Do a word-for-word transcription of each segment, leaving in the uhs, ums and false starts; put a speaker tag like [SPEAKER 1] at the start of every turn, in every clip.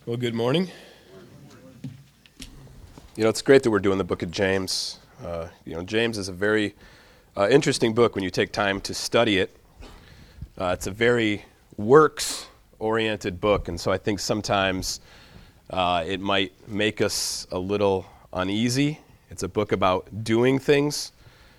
[SPEAKER 1] Well, good morning. You know, it's great that we're doing the book of James. Uh, you know, James is a very uh, interesting book when you take time to study it. Uh, it's a very works-oriented book, and so I think sometimes uh, it might make us a little uneasy. It's a book about doing things,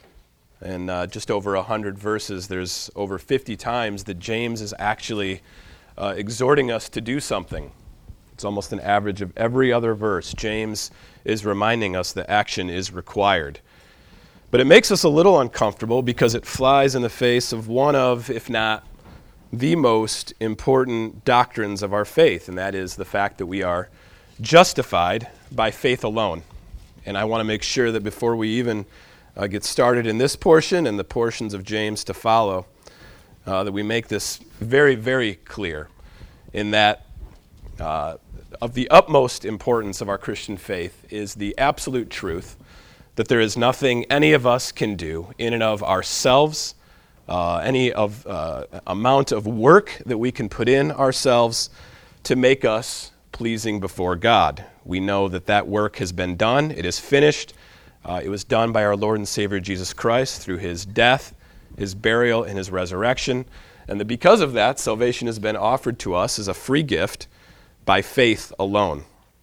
[SPEAKER 1] and uh, just over one hundred verses, there's over fifty times that James is actually uh, exhorting us to do something. It's almost an average of every other verse. James is reminding us that action is required. But it makes us a little uncomfortable because it flies in the face of one of, if not the most important doctrines of our faith, and that is the fact that we are justified by faith alone. And I want to make sure that before we even uh, get started in this portion and the portions of James to follow, uh, that we make this very, very clear in that uh, of the utmost importance of our Christian faith is the absolute truth that there is nothing any of us can do in and of ourselves, uh, any of uh, amount of work that we can put in ourselves to make us pleasing before God. We know that that work has been done. It is finished. Uh, it was done by our Lord and Savior Jesus Christ through his death, his burial, and his resurrection. And that because of that, salvation has been offered to us as a free gift by faith alone.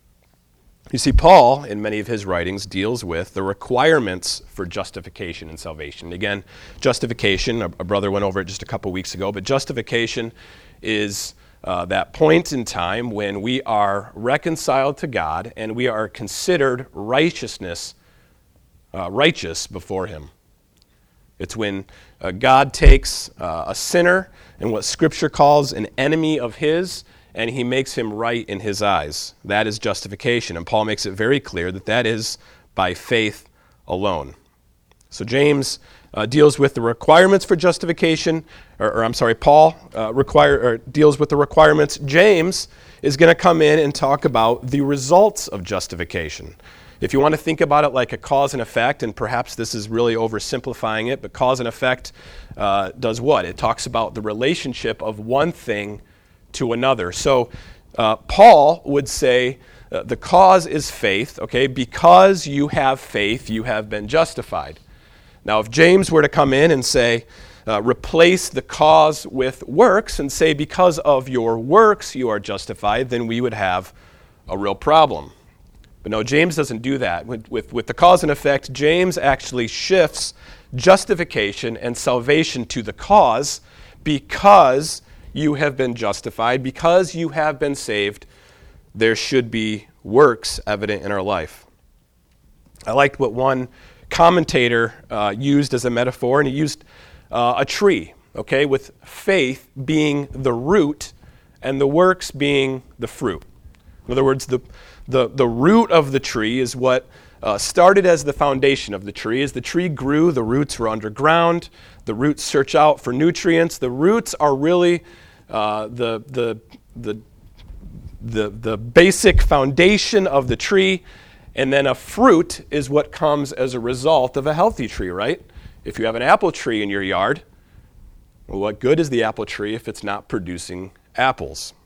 [SPEAKER 1] You see, Paul, in many of his writings, deals with the requirements for justification and salvation. Again, justification, a, a brother went over it just a couple weeks ago, but justification is uh, that point in time when we are reconciled to God and we are considered righteousness, uh, righteous before him. It's when uh, God takes uh, a sinner and what Scripture calls an enemy of his, and he makes him right in his eyes. That is justification. And Paul makes it very clear that that is by faith alone. So James uh, deals with the requirements for justification, or, or I'm sorry, Paul uh, require, or deals with the requirements. James is going to come in and talk about the results of justification. If you want to think about it like a cause and effect, and perhaps this is really oversimplifying it, but cause and effect uh, does what? It talks about the relationship of one thing to another. So uh, Paul would say uh, the cause is faith, okay? Because you have faith, you have been justified. Now, if James were to come in and say, uh, replace the cause with works and say because of your works you are justified, then we would have a real problem. But no, James doesn't do that. With, with, with the cause and effect, James actually shifts justification and salvation to the cause because you have been justified, because you have been saved, there should be works evident in our life. I liked what one commentator uh, used as a metaphor, and he used uh, a tree, okay, with faith being the root and the works being the fruit. In other words, the, the, the root of the tree is what uh, started as the foundation of the tree. As the tree grew, the roots were underground. The roots search out for nutrients. The roots are really Uh, the, the, the, the, the basic foundation of the tree, and then a fruit is what comes as a result of a healthy tree, right? If you have an apple tree in your yard, well, what good is the apple tree if it's not producing apples?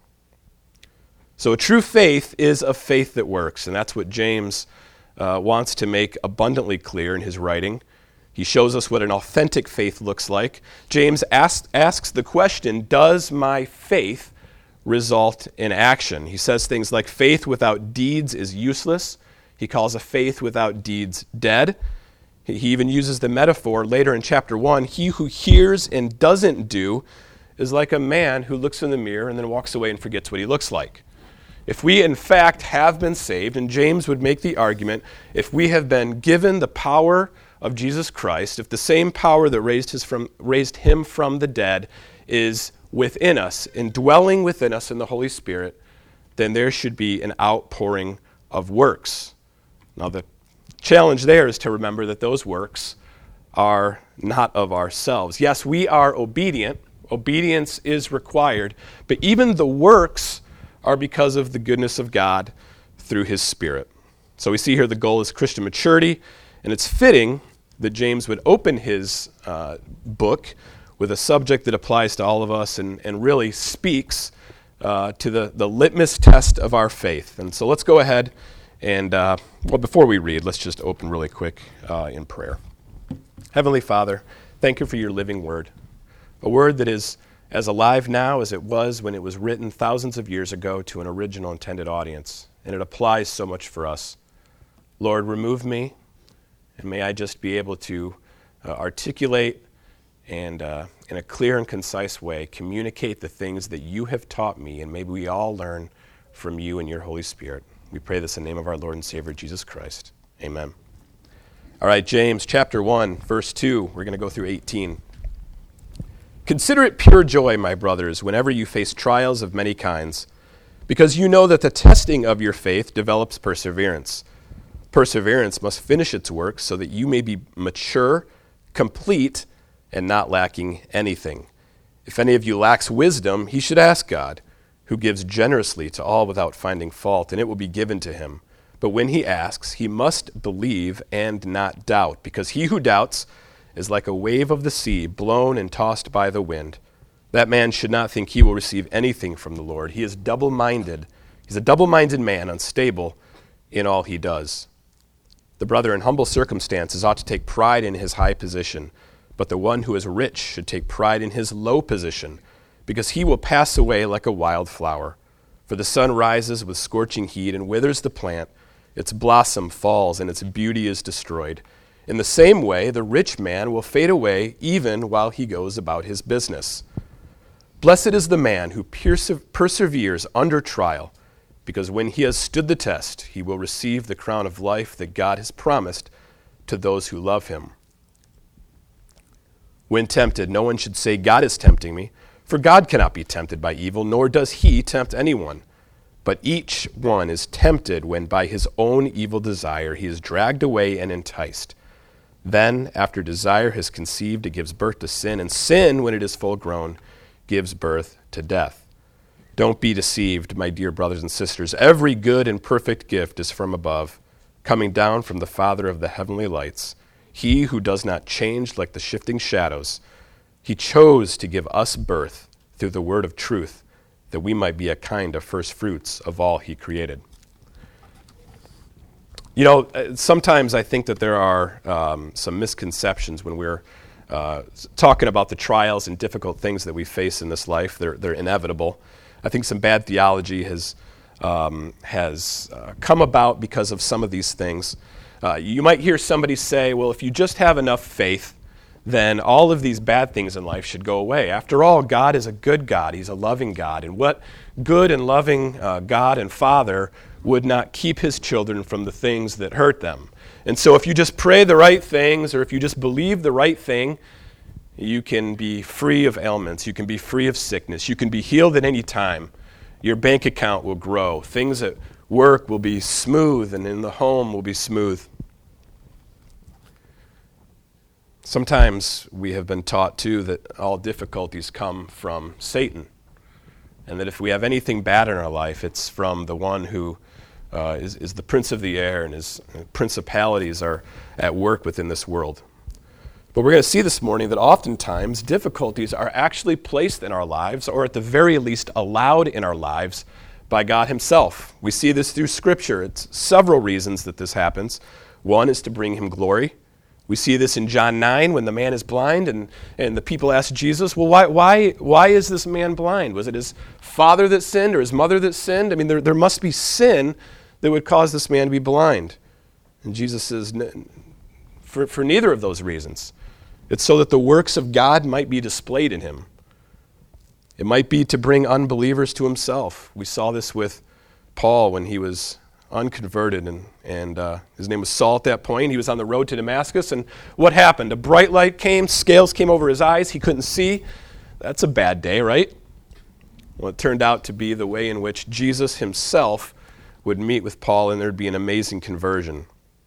[SPEAKER 1] So a true faith is a faith that works, and that's what James uh, wants to make abundantly clear in his writing. He shows us what an authentic faith looks like. James asks, asks the question, does my faith result in action? He says things like, faith without deeds is useless. He calls a faith without deeds dead. He even uses the metaphor later in chapter one, he who hears and doesn't do is like a man who looks in the mirror and then walks away and forgets what he looks like. If we in fact have been saved, and James would make the argument, if we have been given the power of Jesus Christ, if the same power that raised his from raised him from the dead is within us, indwelling within us in the Holy Spirit, then there should be an outpouring of works. Now the challenge there is to remember that those works are not of ourselves. Yes, we are obedient. Obedience is required, but even the works are because of the goodness of God through his Spirit. So we see here the goal is Christian maturity, and it's fitting that James would open his uh, book with a subject that applies to all of us and, and really speaks uh, to the, the litmus test of our faith. And so let's go ahead and, uh, well, before we read, let's just open really quick uh, in prayer. Heavenly Father, thank you for your living word, a word that is as alive now as it was when it was written thousands of years ago to an original intended audience, and it applies so much for us. Lord, remove me, and may I just be able to uh, articulate and uh, in a clear and concise way communicate the things that you have taught me, and maybe we all learn from you and your Holy Spirit. We pray this in the name of our Lord and Savior, Jesus Christ. Amen. All right, James chapter one, verse two. We're going to go through eighteen. Consider it pure joy, my brothers, whenever you face trials of many kinds, because you know that the testing of your faith develops perseverance. Perseverance must finish its work so that you may be mature, complete, and not lacking anything. If any of you lacks wisdom, he should ask God, who gives generously to all without finding fault, and it will be given to him. But when he asks, he must believe and not doubt, because he who doubts is like a wave of the sea, blown and tossed by the wind. That man should not think he will receive anything from the Lord. He is double-minded. He's a double-minded man, unstable in all he does. The brother in humble circumstances ought to take pride in his high position, but the one who is rich should take pride in his low position, because he will pass away like a wild flower. For the sun rises with scorching heat and withers the plant, its blossom falls and its beauty is destroyed. In the same way, the rich man will fade away even while he goes about his business. Blessed is the man who perse- perseveres under trial, because when he has stood the test, he will receive the crown of life that God has promised to those who love him. When tempted, no one should say, God is tempting me, for God cannot be tempted by evil, nor does he tempt anyone. But each one is tempted when by his own evil desire he is dragged away and enticed. Then, after desire has conceived, it gives birth to sin, and sin, when it is full grown, gives birth to death. Don't be deceived, my dear brothers and sisters. Every good and perfect gift is from above, coming down from the Father of the heavenly lights. He who does not change like the shifting shadows. He chose to give us birth through the word of truth, that we might be a kind of first fruits of all he created. You know, sometimes I think that there are um, some misconceptions when we're uh, talking about the trials and difficult things that we face in this life. They're, they're inevitable. I think some bad theology has, um, has uh, come about because of some of these things. Uh, you might hear somebody say, well, if you just have enough faith, then all of these bad things in life should go away. After all, God is a good God. He's a loving God. And what good and loving uh, God and Father would not keep his children from the things that hurt them? And so if you just pray the right things, or if you just believe the right thing, you can be free of ailments. You can be free of sickness. You can be healed at any time. Your bank account will grow. Things at work will be smooth, and in the home will be smooth. Sometimes we have been taught, too, that all difficulties come from Satan, and that if we have anything bad in our life, it's from the one who uh, is, is the prince of the air, and his principalities are at work within this world. But we're going to see this morning that oftentimes difficulties are actually placed in our lives, or at the very least allowed in our lives, by God himself. We see this through Scripture. It's several reasons that this happens. One is to bring him glory. We see this in John nine when the man is blind, and, and the people ask Jesus, well, why, why, why is this man blind? Was it his father that sinned or his mother that sinned? I mean, there, there must be sin that would cause this man to be blind. And Jesus says, for, for neither of those reasons. It's so that the works of God might be displayed in him. It might be to bring unbelievers to himself. We saw this with Paul when he was unconverted, and, and uh, his name was Saul at that point. He was on the road to Damascus, and what happened? A bright light came, scales came over his eyes, he couldn't see. That's a bad day, right? Well, it turned out to be the way in which Jesus himself would meet with Paul, and there'd be an amazing conversion.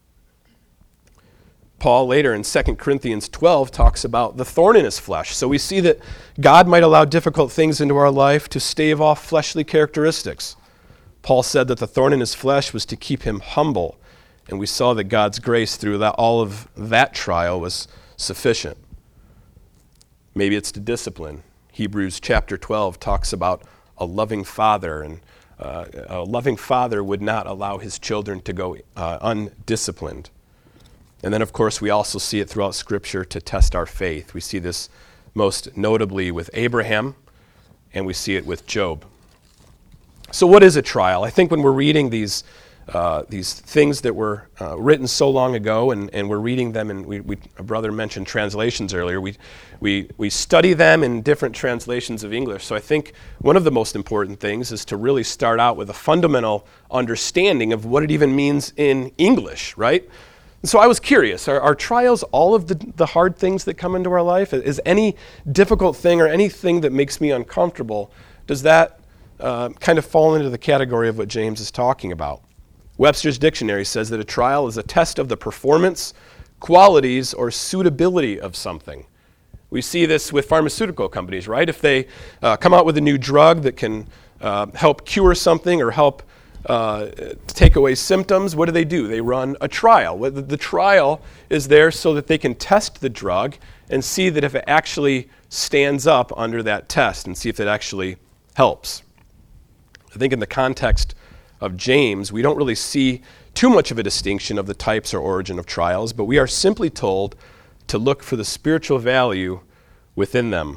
[SPEAKER 1] Paul later in Second Corinthians twelve talks about the thorn in his flesh. So we see that God might allow difficult things into our life to stave off fleshly characteristics. Paul said that the thorn in his flesh was to keep him humble, and we saw that God's grace through that, all of that trial was sufficient. Maybe it's to discipline. Hebrews chapter twelve talks about a loving father, and uh, a loving father would not allow his children to go uh, undisciplined. And then, of course, we also see it throughout Scripture to test our faith. We see this most notably with Abraham, and we see it with Job. So what is a trial? I think when we're reading these uh, these things that were uh, written so long ago, and, and we're reading them, and we, we, a brother mentioned translations earlier, we, we, we study them in different translations of English. So I think one of the most important things is to really start out with a fundamental understanding of what it even means in English, right? And so I was curious, are, are trials all of the, the hard things that come into our life? Is any difficult thing or anything that makes me uncomfortable, does that uh, kind of fall into the category of what James is talking about? Webster's Dictionary says that a trial is a test of the performance, qualities, or suitability of something. We see this with pharmaceutical companies, right? If they uh, come out with a new drug that can uh, help cure something or help uh, take away symptoms, what do they do? They run a trial. The trial is there so that they can test the drug and see that if it actually stands up under that test and see if it actually helps. I think in the context of James, we don't really see too much of a distinction of the types or origin of trials, but we are simply told to look for the spiritual value within them.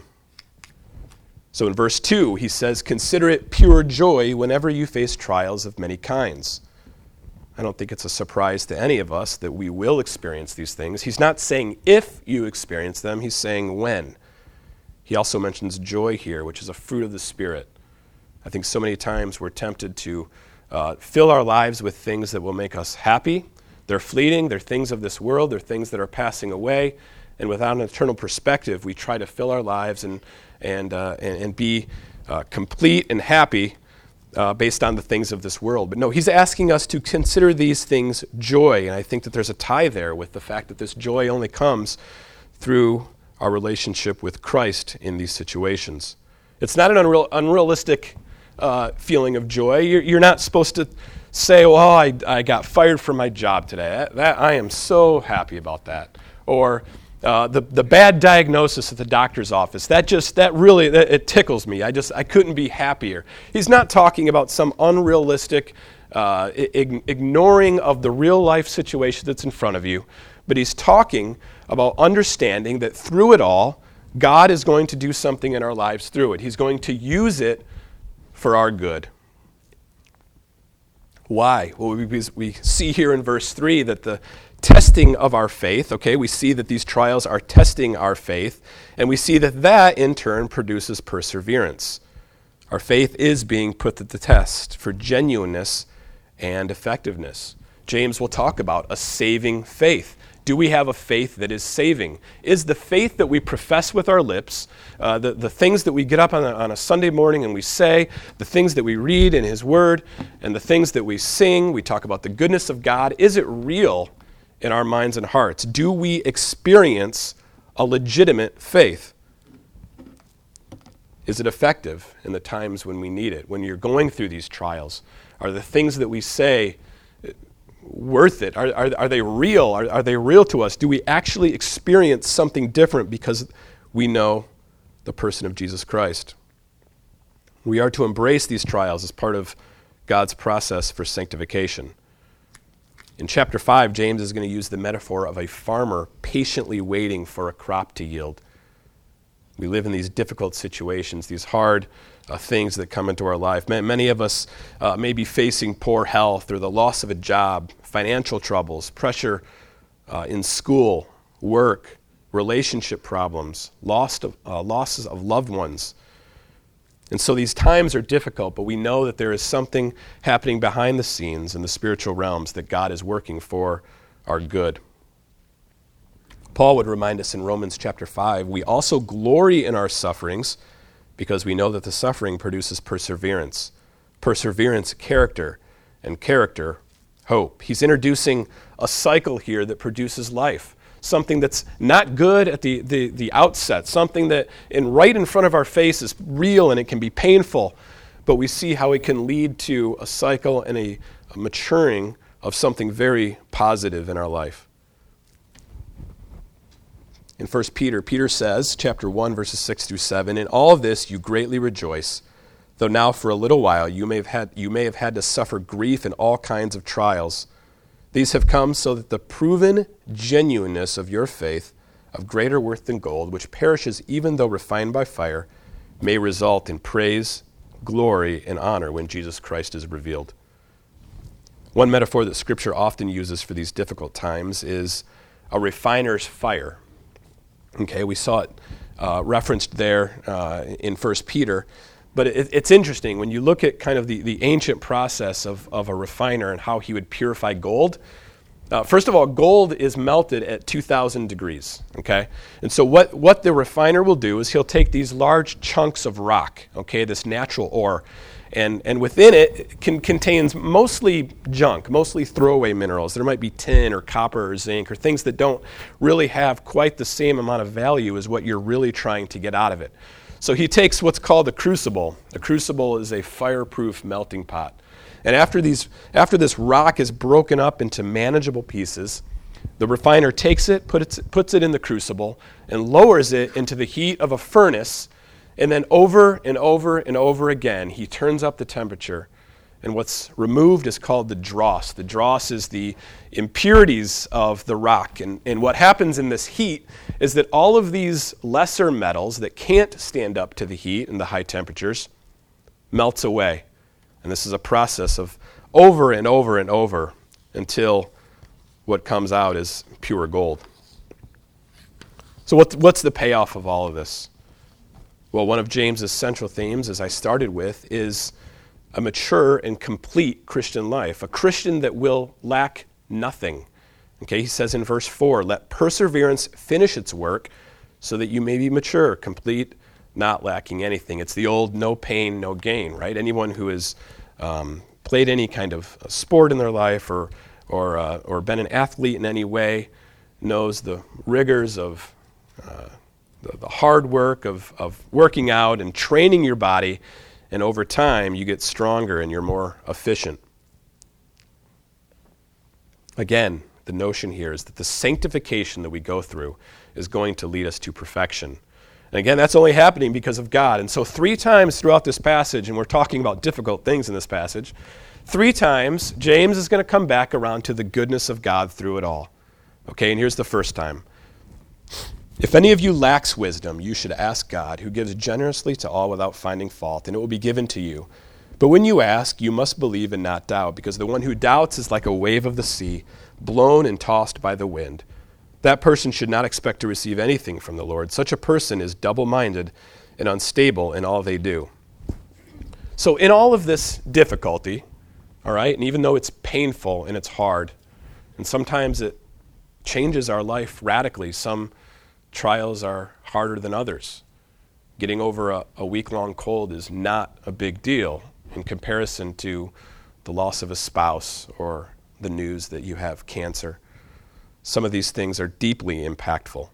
[SPEAKER 1] So in verse two, he says, "Consider it pure joy whenever you face trials of many kinds." I don't think it's a surprise to any of us that we will experience these things. He's not saying if you experience them, he's saying when. He also mentions joy here, which is a fruit of the Spirit. I think so many times we're tempted to Uh, fill our lives with things that will make us happy. They're fleeting. They're things of this world. They're things that are passing away. And without an eternal perspective, we try to fill our lives and and uh, and, and be uh, complete and happy uh, based on the things of this world. But no, he's asking us to consider these things joy. And I think that there's a tie there with the fact that this joy only comes through our relationship with Christ in these situations. It's not an unreal, unrealistic Uh, feeling of joy. You're, you're not supposed to say, well, I, I got fired from my job today. That, that I am so happy about that. Or uh, the the bad diagnosis at the doctor's office. That just, that really, that, it tickles me. I just, I couldn't be happier. He's not talking about some unrealistic uh, ig- ignoring of the real life situation that's in front of you, but he's talking about understanding that through it all, God is going to do something in our lives through it. He's going to use it for our good. Why? Well, we, we see here in verse three that the testing of our faith, okay, we see that these trials are testing our faith, and we see that that in turn produces perseverance. Our faith is being put to the test for genuineness and effectiveness. James will talk about a saving faith. Do we have a faith that is saving? Is the faith that we profess with our lips, uh, the, the things that we get up on a, on a Sunday morning and we say, the things that we read in His Word, and the things that we sing, we talk about the goodness of God, is it real in our minds and hearts? Do we experience a legitimate faith? Is it effective in the times when we need it? When you're going through these trials, are the things that we say worth it? Are, are, are they real? Are, are they real to us? Do we actually experience something different because we know the person of Jesus Christ? We are to embrace these trials as part of God's process for sanctification. In chapter five, James is going to use the metaphor of a farmer patiently waiting for a crop to yield. We live in these difficult situations, these hard uh, things that come into our life. Many of us uh, may be facing poor health or the loss of a job, financial troubles, pressure uh, in school, work, relationship problems, loss of, uh, losses of loved ones. And so these times are difficult, but we know that there is something happening behind the scenes in the spiritual realms that God is working for our good. Paul would remind us in Romans chapter five, we also glory in our sufferings because we know that the suffering produces perseverance. Perseverance, character, and character, hope. He's introducing a cycle here that produces life. Something that's not good at the, the, the outset, something that in right in front of our face is real and it can be painful, but we see how it can lead to a cycle and a, a maturing of something very positive in our life. In First Peter, Peter says, chapter one, verses six through seven, "In all of this you greatly rejoice, though now for a little while you may have had, you may have had to suffer grief in all kinds of trials. These have come so that the proven genuineness of your faith, of greater worth than gold, which perishes even though refined by fire, may result in praise, glory, and honor when Jesus Christ is revealed. One metaphor that Scripture often uses for these difficult times is a refiner's fire. Okay, we saw it uh, referenced there uh, in First Peter. But it, it's interesting, when you look at kind of the, the ancient process of, of a refiner and how he would purify gold. Uh, first of all, gold is melted at two thousand degrees, okay? And so what, what the refiner will do is he'll take these large chunks of rock, okay, this natural ore, and, and within it can, contains mostly junk, mostly throwaway minerals. There might be tin or copper or zinc or things that don't really have quite the same amount of value as what you're really trying to get out of it. So he takes what's called a crucible. A crucible is a fireproof melting pot. And after these, after this rock is broken up into manageable pieces, the refiner takes it, puts it, puts it in the crucible, and lowers it into the heat of a furnace, and then over and over and over again, he turns up the temperature. And what's removed is called the dross. The dross is the impurities of the rock. And, and what happens in this heat is that all of these lesser metals that can't stand up to the heat and the high temperatures melts away. And this is a process of over and over and over until what comes out is pure gold. So what, what's the payoff of all of this? Well, one of James's central themes, as I started with, is a mature and complete Christian life, a Christian that will lack nothing. Okay, he says in verse four, let perseverance finish its work so that you may be mature, complete, not lacking anything. It's the old no pain, no gain, right? Anyone who has um, played any kind of sport in their life or or uh, or been an athlete in any way knows the rigors of uh, the, the hard work of, of working out and training your body. And over time, you get stronger and you're more efficient. Again, the notion here is that the sanctification that we go through is going to lead us to perfection. And again, that's only happening because of God. And so three times throughout this passage, and we're talking about difficult things in this passage, three times James is going to come back around to the goodness of God through it all. Okay, and here's the first time. If any of you lacks wisdom, you should ask God, who gives generously to all without finding fault, and it will be given to you. But when you ask, you must believe and not doubt, because the one who doubts is like a wave of the sea, blown and tossed by the wind. That person should not expect to receive anything from the Lord. Such a person is double-minded and unstable in all they do. So in all of this difficulty, all right, and even though it's painful and it's hard, and sometimes it changes our life radically, some trials are harder than others. Getting over a, a week-long cold is not a big deal in comparison to the loss of a spouse or the news that you have cancer. Some of these things are deeply impactful.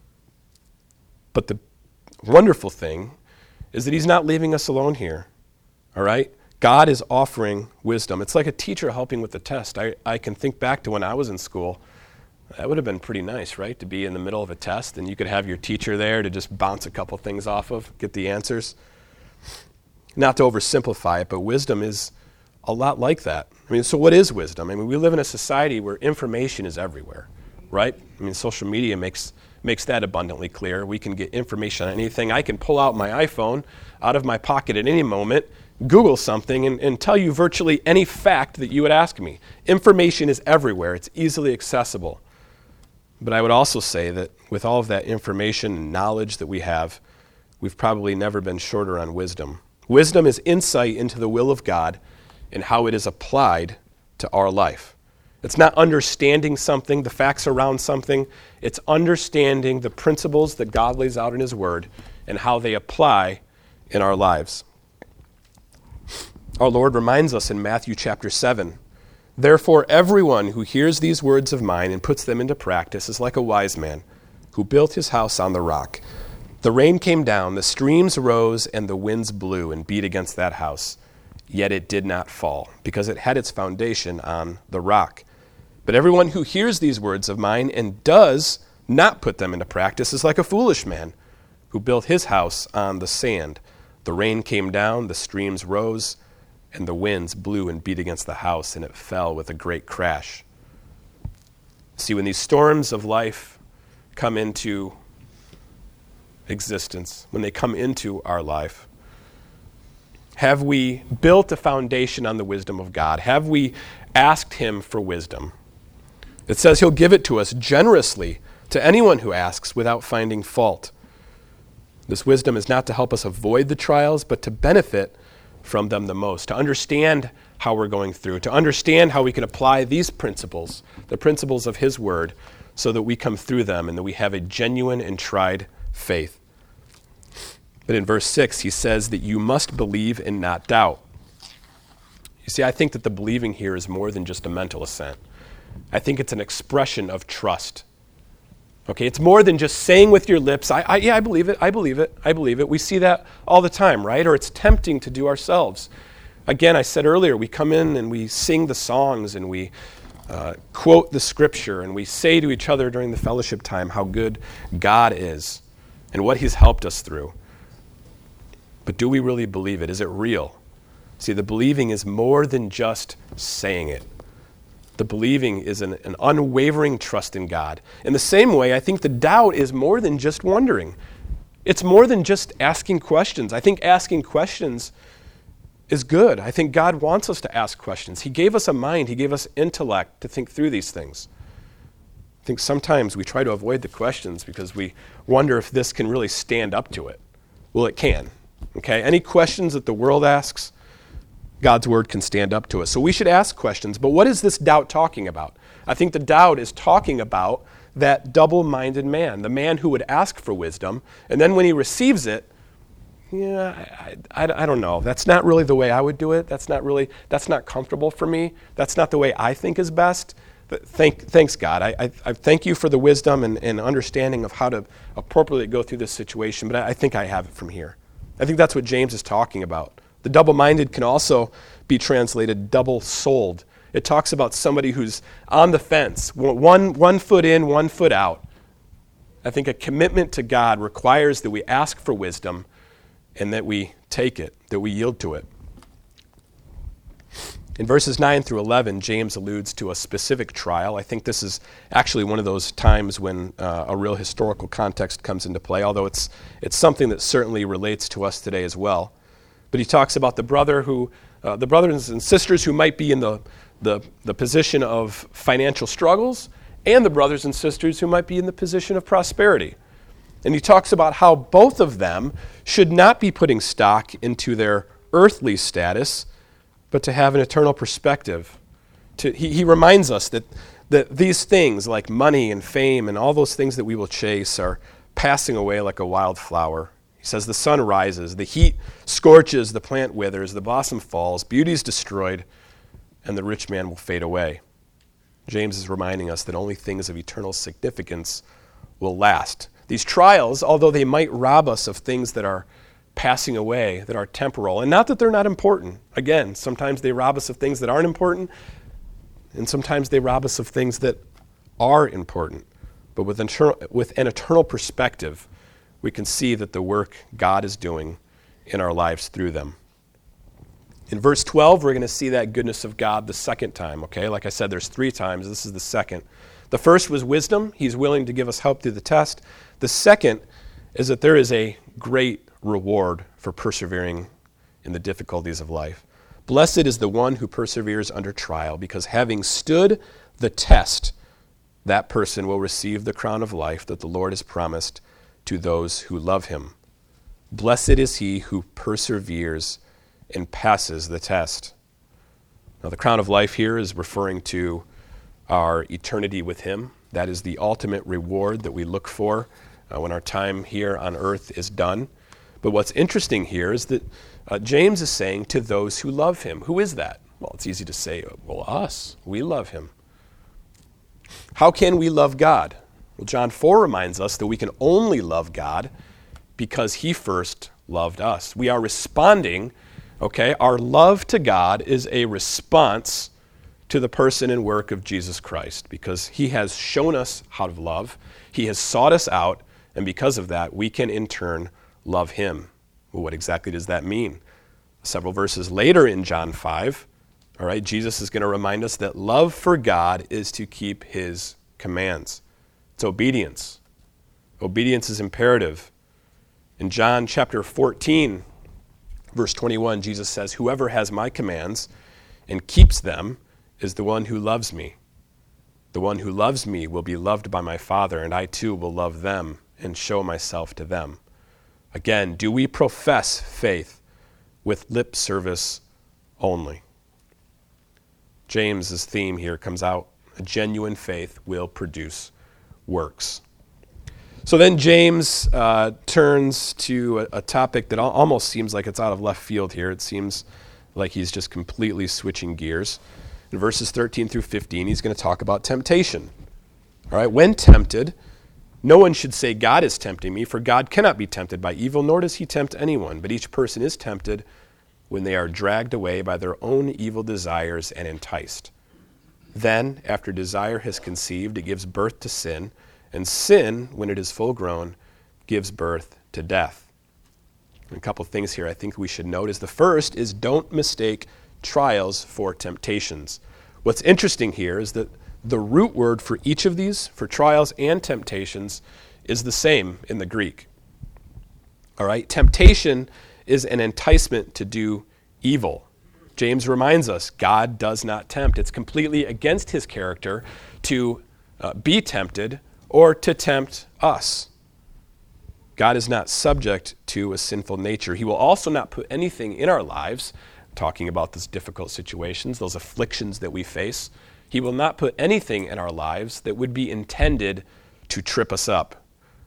[SPEAKER 1] But the wonderful thing is that he's not leaving us alone here, all right? God is offering wisdom. It's like a teacher helping with the test. I, I can think back to when I was in school. That would have been pretty nice, right, to be in the middle of a test and you could have your teacher there to just bounce a couple things off of, get the answers. Not to oversimplify it, but wisdom is a lot like that. I mean, so what is wisdom? I mean, we live in a society where information is everywhere, right? I mean, social media makes makes that abundantly clear. We can get information on anything. I can pull out my iPhone out of my pocket at any moment, Google something, and, and tell you virtually any fact that you would ask me. Information is everywhere. It's easily accessible. But I would also say that with all of that information and knowledge that we have, we've probably never been shorter on wisdom. Wisdom is insight into the will of God and how it is applied to our life. It's not understanding something, the facts around something. It's understanding the principles that God lays out in his word and how they apply in our lives. Our Lord reminds us in Matthew chapter seven, therefore, everyone who hears these words of mine and puts them into practice is like a wise man who built his house on the rock. The rain came down, the streams rose, and the winds blew and beat against that house. Yet it did not fall, because it had its foundation on the rock. But everyone who hears these words of mine and does not put them into practice is like a foolish man who built his house on the sand. The rain came down, the streams rose, and the winds blew and beat against the house, and it fell with a great crash. See, when these storms of life come into existence, when they come into our life, have we built a foundation on the wisdom of God? Have we asked him for wisdom? It says he'll give it to us generously to anyone who asks without finding fault. This wisdom is not to help us avoid the trials, but to benefit from them the most, to understand how we're going through, to understand how we can apply these principles, the principles of his word, so that we come through them and that we have a genuine and tried faith. But in verse six, he says that you must believe and not doubt. You see, I think that the believing here is more than just a mental assent. I think it's an expression of trust. Okay, it's more than just saying with your lips, I, I, yeah, I believe it, I believe it, I believe it. We see that all the time, right? Or it's tempting to do ourselves. Again, I said earlier, we come in and we sing the songs and we uh, quote the scripture and we say to each other during the fellowship time how good God is and what he's helped us through. But do we really believe it? Is it real? See, the believing is more than just saying it. The believing is an, an unwavering trust in God. In the same way, I think the doubt is more than just wondering. It's more than just asking questions. I think asking questions is good. I think God wants us to ask questions. He gave us a mind. He gave us intellect to think through these things. I think sometimes we try to avoid the questions because we wonder if this can really stand up to it. Well, it can. Okay? Any questions that the world asks, God's word can stand up to us. So we should ask questions. But what is this doubt talking about? I think the doubt is talking about that double-minded man, the man who would ask for wisdom, and then when he receives it, yeah, I, I, I don't know. That's not really the way I would do it. That's not really, that's not comfortable for me. That's not the way I think is best. But thank, thanks, God. I, I, I thank you for the wisdom and, and understanding of how to appropriately go through this situation, but I, I think I have it from here. I think that's what James is talking about. The double-minded can also be translated double-souled. It talks about somebody who's on the fence, one, one foot in, one foot out. I think a commitment to God requires that we ask for wisdom and that we take it, that we yield to it. In verses nine through eleven, James alludes to a specific trial. I think this is actually one of those times when uh, a real historical context comes into play, although it's, it's something that certainly relates to us today as well. But he talks about the brother who, uh, the brothers and sisters who might be in the, the, the position of financial struggles, and the brothers and sisters who might be in the position of prosperity. And he talks about how both of them should not be putting stock into their earthly status, but to have an eternal perspective. To, he, he reminds us that, that these things like money and fame and all those things that we will chase are passing away like a wild flower. He says the sun rises, the heat scorches, the plant withers, the blossom falls, beauty is destroyed, and the rich man will fade away. James is reminding us that only things of eternal significance will last. These trials, although they might rob us of things that are passing away, that are temporal, and not that they're not important. Again, sometimes they rob us of things that aren't important, and sometimes they rob us of things that are important. But with, internal, with an eternal perspective, we can see that the work God is doing in our lives through them. In verse twelve, we're going to see that goodness of God the second time, okay? Like I said, there's three times. This is the second. The first was wisdom. He's willing to give us help through the test. The second is that there is a great reward for persevering in the difficulties of life. Blessed is the one who perseveres under trial, because having stood the test, that person will receive the crown of life that the Lord has promised to those who love him. Blessed is he who perseveres and passes the test. Now, the crown of life here is referring to our eternity with him. That is the ultimate reward that we look for uh, when our time here on earth is done. But what's interesting here is that uh, James is saying to those who love him. Who is that? Well, it's easy to say, well, us. We love him. How can we love God? Well, John four reminds us that we can only love God because he first loved us. We are responding, okay? Our love to God is a response to the person and work of Jesus Christ, because he has shown us how to love. He has sought us out, and because of that, we can in turn love him. Well, what exactly does that mean? Several verses later in John five, all right, Jesus is going to remind us that love for God is to keep his commands. It's obedience. Obedience is imperative. In John chapter fourteen, verse twenty-one, Jesus says, "Whoever has my commands and keeps them is the one who loves me. The one who loves me will be loved by my Father, and I too will love them and show myself to them." Again, do we profess faith with lip service only? James's theme here comes out. A genuine faith will produce works. So then James uh, turns to a, a topic that al- almost seems like it's out of left field here. It seems like he's just completely switching gears. In verses thirteen through fifteen, he's going to talk about temptation. All right, when tempted, no one should say, "God is tempting me," for God cannot be tempted by evil, nor does he tempt anyone. But each person is tempted when they are dragged away by their own evil desires and enticed. Then, after desire has conceived, it gives birth to sin, and sin, when it is full grown, gives birth to death. And a couple things here I think we should note is the first is don't mistake trials for temptations. What's interesting here is that the root word for each of these, for trials and temptations, is the same in the Greek. All right, temptation is an enticement to do evil. James reminds us God does not tempt. It's completely against his character to uh, be tempted or to tempt us. God is not subject to a sinful nature. He will also not put anything in our lives, talking about those difficult situations, those afflictions that we face. He will not put anything in our lives that would be intended to trip us up.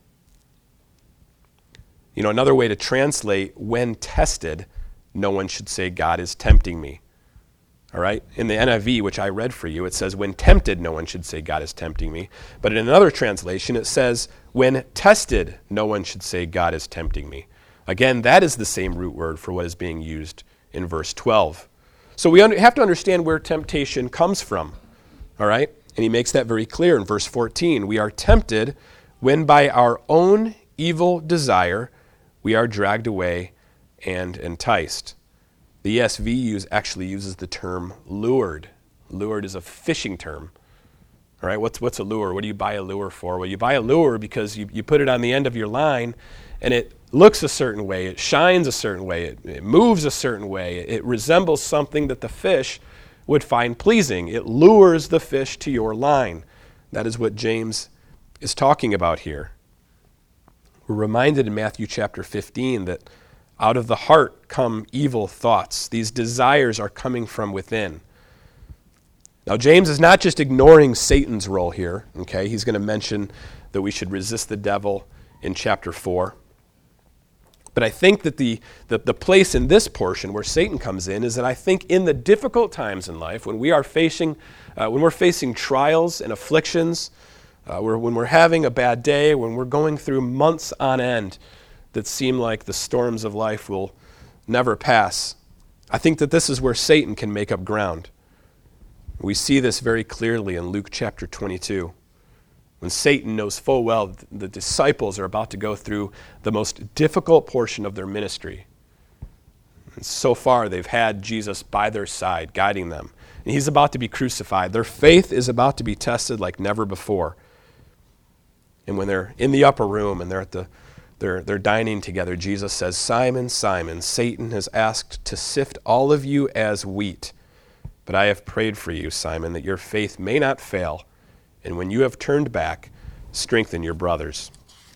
[SPEAKER 1] You know, another way to translate when tested, no one should say, "God is tempting me." All right? In the N I V, which I read for you, it says, "When tempted, no one should say, 'God is tempting me.'" But in another translation, it says, "When tested, no one should say, 'God is tempting me.'" Again, that is the same root word for what is being used in verse twelve. So we un- have to understand where temptation comes from. All right? And he makes that very clear in verse fourteen. We are tempted when by our own evil desire we are dragged away and enticed. The E S V use, actually uses the term lured. Lured is a fishing term. All right, what's what's a lure? What do you buy a lure for? Well, you buy a lure because you, you put it on the end of your line and it looks a certain way, it shines a certain way, it, it moves a certain way, it resembles something that the fish would find pleasing. It lures the fish to your line. That is what James is talking about here. We're reminded in Matthew chapter fifteen that out of the heart come evil thoughts. These desires are coming from within. Now, James is not just ignoring Satan's role here. Okay, he's going to mention that we should resist the devil in chapter four. But I think that the, the, the place in this portion where Satan comes in is that I think in the difficult times in life, when we are facing, uh, when we're facing trials and afflictions, uh, we're, when we're having a bad day, when we're going through months on end that seem like the storms of life will never pass, I think that this is where Satan can make up ground. We see this very clearly in Luke chapter twenty-two. When Satan knows full well the disciples are about to go through the most difficult portion of their ministry. And so far, they've had Jesus by their side, guiding them. And he's about to be crucified. Their faith is about to be tested like never before. And when they're in the upper room and they're at the they're they're dining together, Jesus says, "Simon, Simon, Satan has asked to sift all of you as wheat. But I have prayed for you, Simon, that your faith may not fail. And when you have turned back, strengthen your brothers."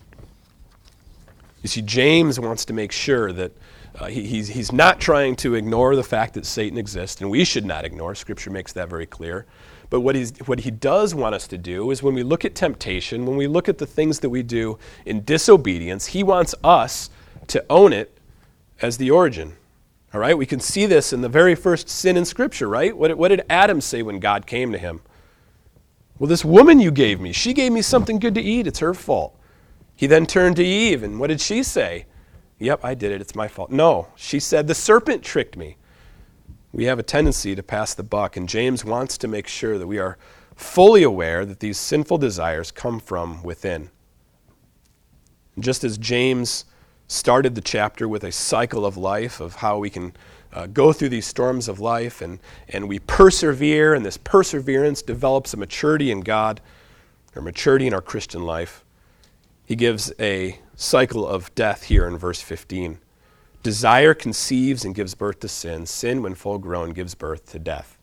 [SPEAKER 1] You see, James wants to make sure that uh, he, he's, he's not trying to ignore the fact that Satan exists, and we should not ignore. Scripture makes that very clear. But what, he's, what he does want us to do is when we look at temptation, when we look at the things that we do in disobedience, he wants us to own it as the origin. All right? We can see this in the very first sin in Scripture, right? What, what did Adam say when God came to him? "Well, this woman you gave me, she gave me something good to eat. It's her fault." He then turned to Eve, and what did she say? "Yep, I did it. It's my fault." No, she said, "The serpent tricked me." We have a tendency to pass the buck, and James wants to make sure that we are fully aware that these sinful desires come from within. And just as James started the chapter with a cycle of life, of how we can uh, go through these storms of life, and, and we persevere, and this perseverance develops a maturity in God, or maturity in our Christian life. He gives a cycle of death here in verse fifteen. Desire conceives and gives birth to sin. Sin, when full grown, gives birth to death.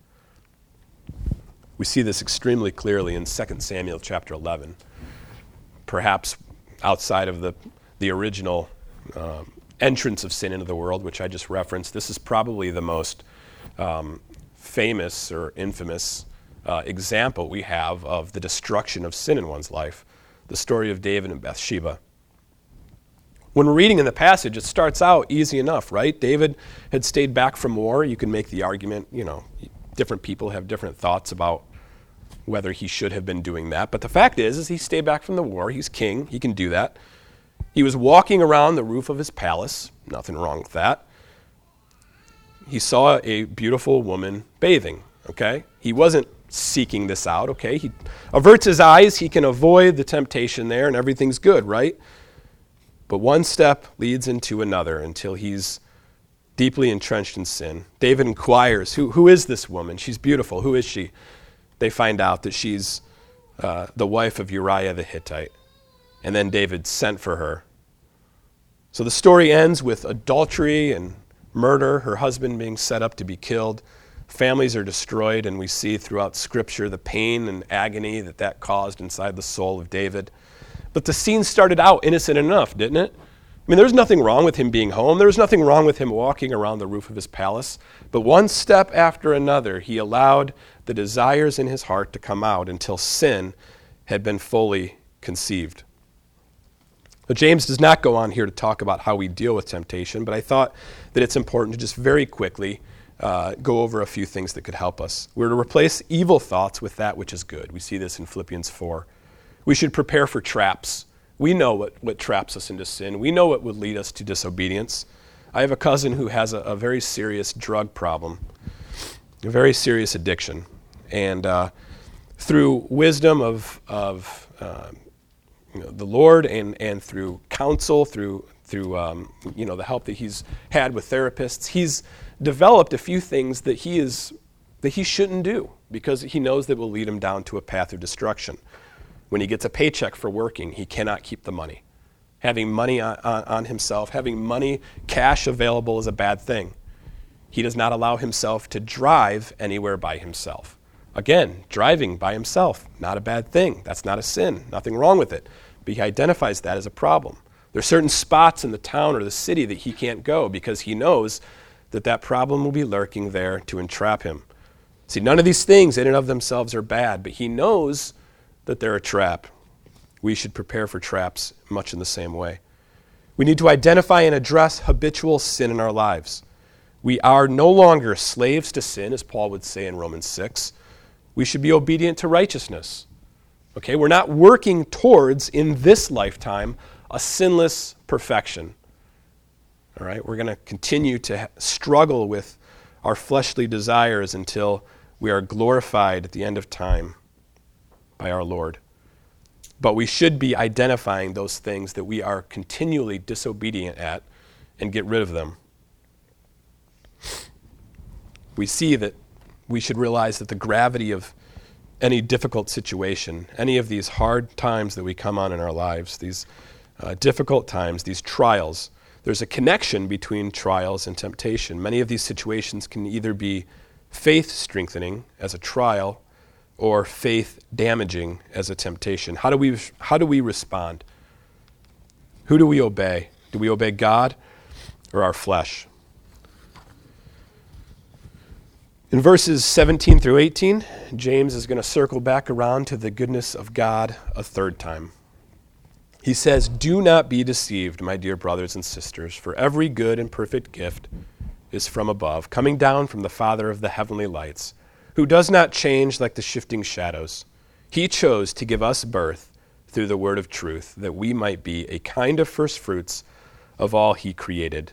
[SPEAKER 1] We see this extremely clearly in Second Samuel chapter eleven. Perhaps outside of the, the original um, entrance of sin into the world, which I just referenced, this is probably the most um, famous or infamous uh, example we have of the destruction of sin in one's life, the story of David and Bathsheba. When we're reading in the passage, it starts out easy enough, right? David had stayed back from war. You can make the argument, you know, different people have different thoughts about whether he should have been doing that. But the fact is, is he stayed back from the war. He's king. He can do that. He was walking around the roof of his palace. Nothing wrong with that. He saw a beautiful woman bathing, okay? He wasn't seeking this out, okay? He averts his eyes. He can avoid the temptation there, and everything's good, right? But one step leads into another until he's deeply entrenched in sin. David inquires, who, who is this woman? She's beautiful. Who is she? They find out that she's uh, the wife of Uriah the Hittite. And then David sent for her. So the story ends with adultery and murder, her husband being set up to be killed. Families are destroyed, and we see throughout Scripture the pain and agony that that caused inside the soul of David. But the scene started out innocent enough, didn't it? I mean, there was nothing wrong with him being home. There was nothing wrong with him walking around the roof of his palace. But one step after another, he allowed the desires in his heart to come out until sin had been fully conceived. But James does not go on here to talk about how we deal with temptation, but I thought that it's important to just very quickly uh, go over a few things that could help us. We're to replace evil thoughts with that which is good. We see this in Philippians four. We should prepare for traps. We know what, what traps us into sin. We know what would lead us to disobedience. I have a cousin who has a, a very serious drug problem, a very serious addiction. And uh, through wisdom of, of uh, you know, the Lord and, and through counsel, through, through um, you know, the help that he's had with therapists, he's developed a few things that he, is, that he shouldn't do because he knows that will lead him down to a path of destruction. When he gets a paycheck for working, he cannot keep the money. Having money on, on, on himself, having money, cash available is a bad thing. He does not allow himself to drive anywhere by himself. Again, driving by himself, not a bad thing. That's not a sin. Nothing wrong with it. But he identifies that as a problem. There are certain spots in the town or the city that he can't go because he knows that that problem will be lurking there to entrap him. See, none of these things in and of themselves are bad, but he knows that they're a trap. We should prepare for traps much in the same way. We need to identify and address habitual sin in our lives. We are no longer slaves to sin, as Paul would say in Romans six. We should be obedient to righteousness. Okay, we're not working towards, in this lifetime, a sinless perfection. All right, we're going to continue to struggle with our fleshly desires until we are glorified at the end of time by our Lord. But we should be identifying those things that we are continually disobedient at and get rid of them. We see that we should realize that the gravity of any difficult situation, any of these hard times that we come on in our lives, these uh, difficult times, these trials, there's a connection between trials and temptation. Many of these situations can either be faith strengthening as a trial or faith damaging as a temptation. How do we how do we respond? Who do we obey? Do we obey God or our flesh? In verses seventeen through eighteen, James is going to circle back around to the goodness of God a third time. He says, "Do not be deceived, my dear brothers and sisters, for every good and perfect gift is from above, coming down from the Father of the heavenly lights, who does not change like the shifting shadows. He chose to give us birth through the word of truth, that we might be a kind of first fruits of all he created."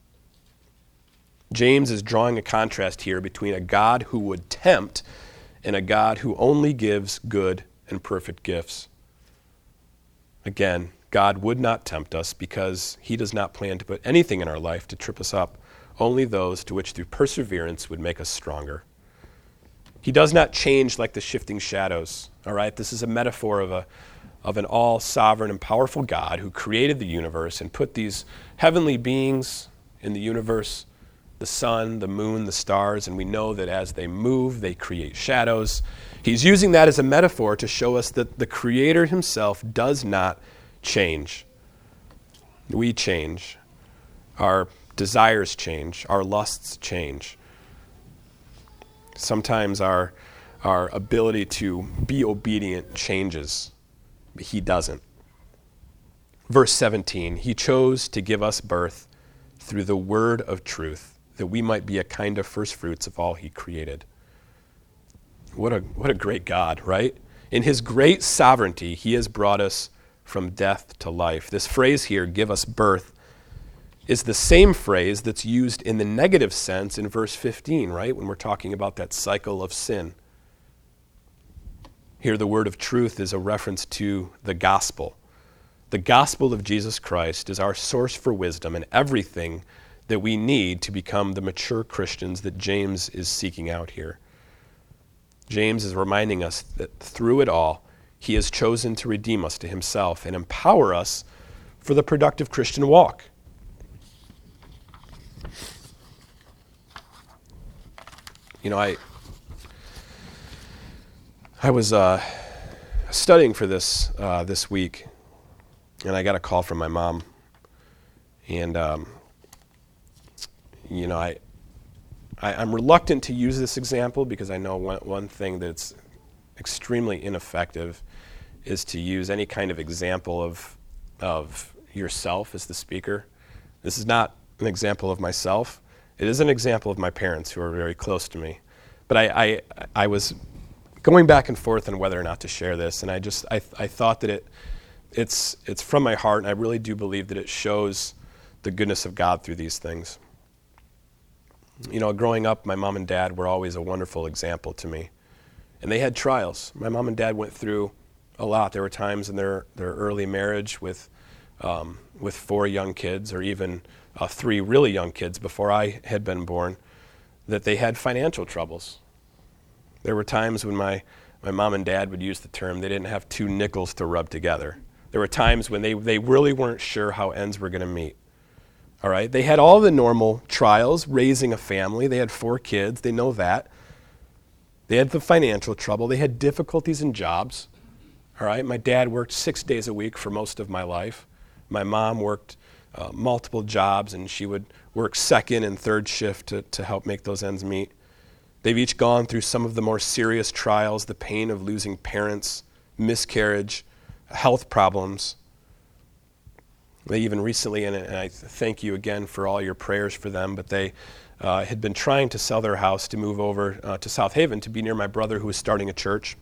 [SPEAKER 1] James is drawing a contrast here between a God who would tempt and a God who only gives good and perfect gifts. Again, God would not tempt us because he does not plan to put anything in our life to trip us up, only those to which through perseverance would make us stronger. He does not change like the shifting shadows, all right? This is a metaphor of a of an all-sovereign and powerful God who created the universe and put these heavenly beings in the universe, the sun, the moon, the stars, and we know that as they move, they create shadows. He's using that as a metaphor to show us that the Creator himself does not change. We change. Our desires change. Our lusts change. Sometimes our, our ability to be obedient changes. But he doesn't. Verse seventeen, he chose to give us birth through the word of truth, that we might be a kind of first fruits of all he created. What a, what a great God, right? In his great sovereignty, he has brought us from death to life. This phrase here, give us birth, is the same phrase that's used in the negative sense in verse fifteen, right? When we're talking about that cycle of sin. Here, the word of truth is a reference to the gospel. The gospel of Jesus Christ is our source for wisdom and everything that we need to become the mature Christians that James is seeking out here. James is reminding us that through it all, he has chosen to redeem us to himself and empower us for the productive Christian walk. You know, I... I was uh, studying for this uh, this week, and I got a call from my mom. And, um, you know, I, I, I'm reluctant to use this example because I know one, one thing that's extremely ineffective is to use any kind of example of, of yourself as the speaker. This is not an example of myself. It is an example of my parents who are very close to me. But I, I, I was... going back and forth on whether or not to share this, and I just I, I thought that it it's it's from my heart, and I really do believe that it shows the goodness of God through these things. You know, growing up, my mom and dad were always a wonderful example to me, and they had trials. My mom and dad went through a lot. There were times in their, their early marriage with um, with four young kids, or even uh, three really young kids before I had been born, that they had financial troubles. There were times when my, my mom and dad would use the term, they didn't have two nickels to rub together. There were times when they, they really weren't sure how ends were going to meet. All right? They had all the normal trials, raising a family. They had four kids. They know that. They had the financial trouble. They had difficulties in jobs. All right? My dad worked six days a week for most of my life. My mom worked uh, multiple jobs, and she would work second and third shift to, to help make those ends meet. They've each gone through some of the more serious trials, the pain of losing parents, miscarriage, health problems. They even recently, and I thank you again for all your prayers for them, but they uh, had been trying to sell their house to move over uh, to South Haven to be near my brother who was starting a church.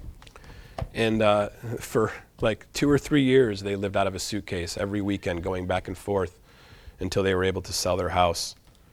[SPEAKER 1] And uh, for like two or three years, they lived out of a suitcase every weekend going back and forth until they were able to sell their house.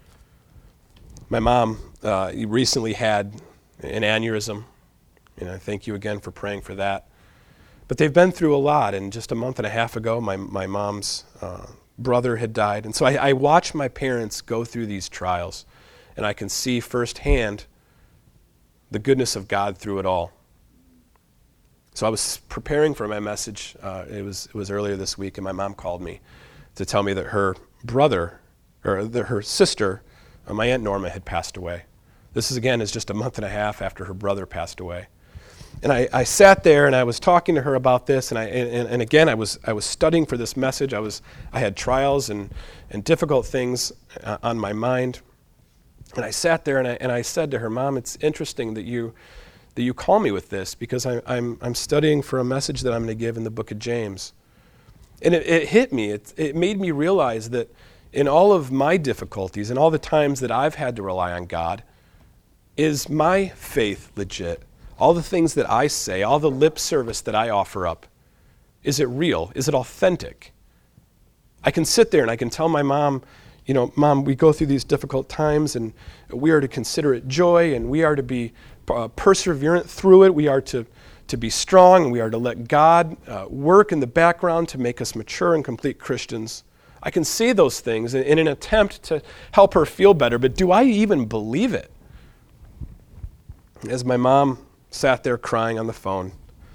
[SPEAKER 1] My mom uh, recently had an aneurysm, and I thank you again for praying for that. But they've been through a lot, and just a month and a half ago, my, my mom's uh, brother had died. And so I, I watched my parents go through these trials, and I can see firsthand the goodness of God through it all. So I was preparing for my message. Uh, it was it was earlier this week, and my mom called me to tell me that her brother, or the, her sister, Uh, my Aunt Norma had passed away. This is, again, is just a month and a half after her brother passed away. And I, I sat there and I was talking to her about this, and I and, and again I was I was studying for this message. I was I had trials and, and difficult things uh, on my mind. And I sat there and I and I said to her, Mom, it's interesting that you that you call me with this, because I, I'm I'm studying for a message that I'm going to give in the book of James. And it, it hit me. It it made me realize that in all of my difficulties and all the times that I've had to rely on God, is my faith legit? All the things that I say, all the lip service that I offer up, is it real? Is it authentic? I can sit there and I can tell my mom, you know, Mom, we go through these difficult times and we are to consider it joy, and we are to be uh, perseverant through it. We are to, to be strong. We are to let God uh, work in the background to make us mature and complete Christians. I can say those things in, in an attempt to help her feel better, but do I even believe it? As my mom sat there crying on the phone,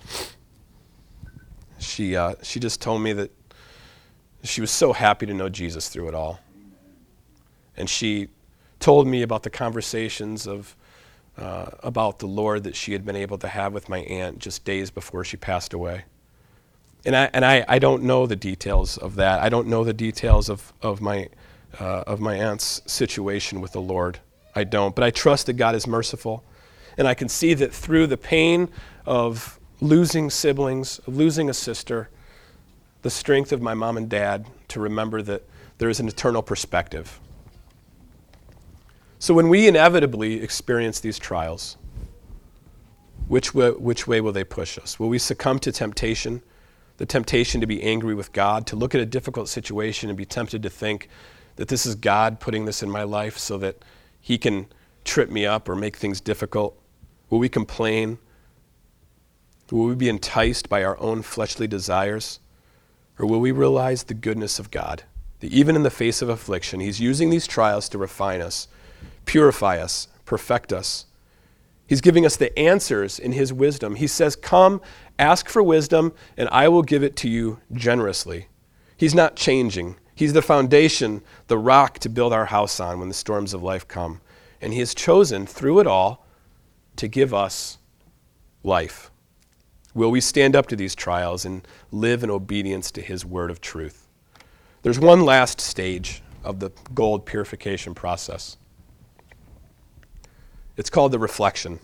[SPEAKER 1] she uh, she just told me that she was so happy to know Jesus through it all. And she told me about the conversations of uh, about the Lord that she had been able to have with my aunt just days before she passed away. And I and I, I don't know the details of that. I don't know the details of of my uh, of my aunt's situation with the Lord. I don't. But I trust that God is merciful, and I can see that through the pain of losing siblings, of losing a sister, the strength of my mom and dad to remember that there is an eternal perspective. So when we inevitably experience these trials, which way, which way will they push us? Will we succumb to temptation? The temptation to be angry with God, to look at a difficult situation and be tempted to think that this is God putting this in my life so that he can trip me up or make things difficult? Will we complain? Will we be enticed by our own fleshly desires? Or will we realize the goodness of God, that even in the face of affliction, he's using these trials to refine us, purify us, perfect us. He's giving us the answers in his wisdom. He says, come, ask for wisdom, and I will give it to you generously. He's not changing. He's the foundation, the rock to build our house on when the storms of life come. And he has chosen, through it all, to give us life. Will we stand up to these trials and live in obedience to his word of truth? There's one last stage of the gold purification process. It's called the reflection.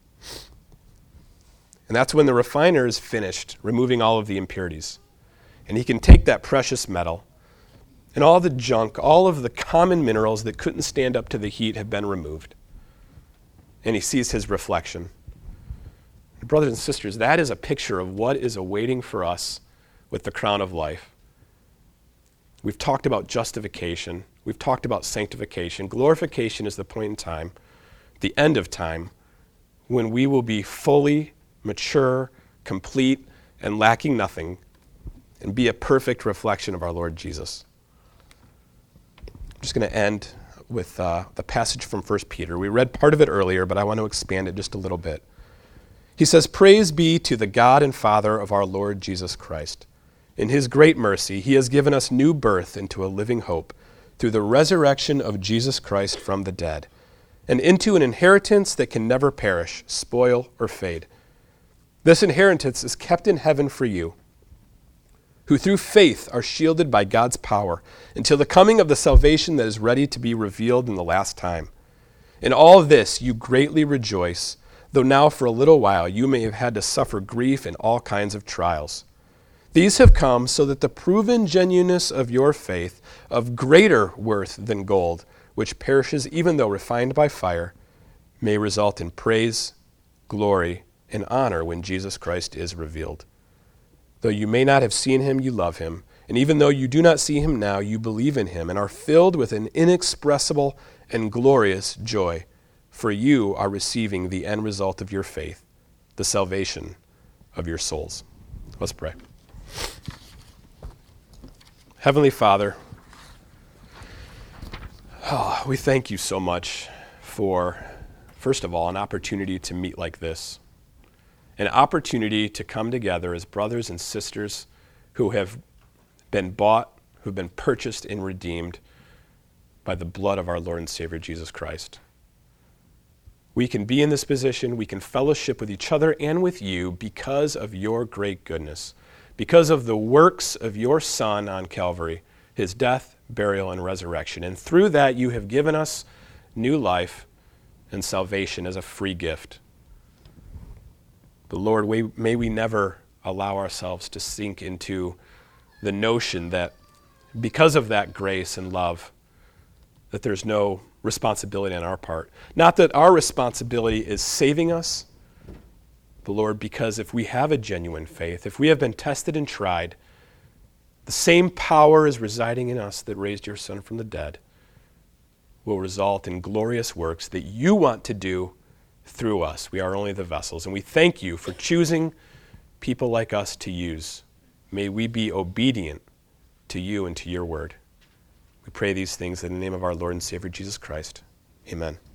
[SPEAKER 1] And that's when the refiner is finished removing all of the impurities. And he can take that precious metal and all the junk, all of the common minerals that couldn't stand up to the heat have been removed. And he sees his reflection. Brothers and sisters, that is a picture of what is awaiting for us with the crown of life. We've talked about justification. We've talked about sanctification. Glorification is the point in time, the end of time, when we will be fully mature, complete, and lacking nothing, and be a perfect reflection of our Lord Jesus. I'm just going to end with uh, the passage from First Peter. We read part of it earlier, but I want to expand it just a little bit. He says, "Praise be to the God and Father of our Lord Jesus Christ. In his great mercy, he has given us new birth into a living hope through the resurrection of Jesus Christ from the dead, and into an inheritance that can never perish, spoil, or fade. This inheritance is kept in heaven for you, who through faith are shielded by God's power until the coming of the salvation that is ready to be revealed in the last time. In all this you greatly rejoice, though now for a little while you may have had to suffer grief in all kinds of trials. These have come so that the proven genuineness of your faith, of greater worth than gold, which perishes even though refined by fire, may result in praise, glory, and honor when Jesus Christ is revealed. Though you may not have seen him, you love him, and even though you do not see him now, you believe in him and are filled with an inexpressible and glorious joy, for you are receiving the end result of your faith, the salvation of your souls." Let's pray. Heavenly Father, oh, we thank you so much for, first of all, an opportunity to meet like this, an opportunity to come together as brothers and sisters who have been bought, who've been purchased and redeemed by the blood of our Lord and Savior Jesus Christ. We can be in this position, we can fellowship with each other and with you because of your great goodness, because of the works of your Son on Calvary, his death, burial, and resurrection. And through that you have given us new life and salvation as a free gift. But Lord, we, may we never allow ourselves to sink into the notion that because of that grace and love, that there's no responsibility on our part. Not that our responsibility is saving us, but Lord, because if we have a genuine faith, if we have been tested and tried, the same power is residing in us that raised your Son from the dead will result in glorious works that you want to do through us. We are only the vessels. And we thank you for choosing people like us to use. May we be obedient to you and to your word. We pray these things in the name of our Lord and Savior Jesus Christ. Amen.